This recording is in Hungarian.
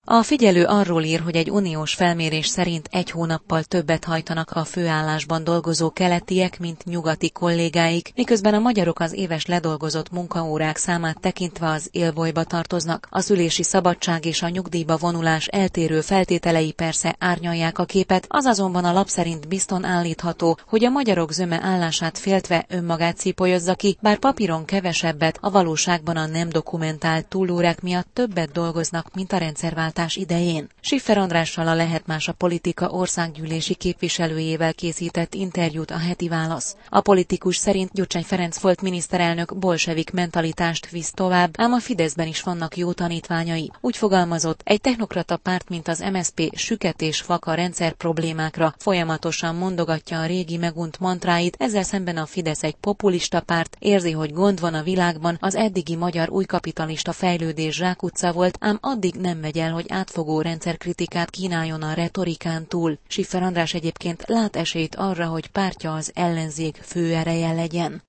A Figyelő arról ír, hogy egy uniós felmérés szerint 1 hónappal többet hajtanak a főállásban dolgozó keletiek, mint nyugati kollégáik, miközben a magyarok az éves ledolgozott munkaórák számát tekintve az élbolyba tartoznak. A szülési szabadság és a nyugdíjba vonulás eltérő feltételei persze árnyalják a képet, az azonban a lap szerint bizton állítható, hogy a magyarok zöme állását féltve önmagát cípolyozza ki, bár papíron kevesebbet, a valóságban a nem dokumentált túlórák miatt többet dolgoznak, mint a rendszerváltás idején. Schiffer Andrással, a Lehet Más a Politika országgyűlési képviselőjével készített interjút a Heti Válasz. A politikus szerint Gyurcsány Ferenc volt miniszterelnök bolsevik mentalitást visz tovább, ám a Fideszben is vannak jó tanítványai. Úgy fogalmazott, egy technokrata párt, mint az MSZP süket és vaka rendszer problémákra folyamatosan mondogatja a régi megunt mantráit, ezzel szemben a Fidesz egy populista párt, érzi, hogy gond van a világban, az eddigi magyar újkapitalista fejlődés zsákutca volt, ám addig nem megy el, hogy átfogó rendszerkritikát kínáljon a retorikán túl. Schiffer András egyébként lát esélyt arra, hogy pártja az ellenzék főereje legyen.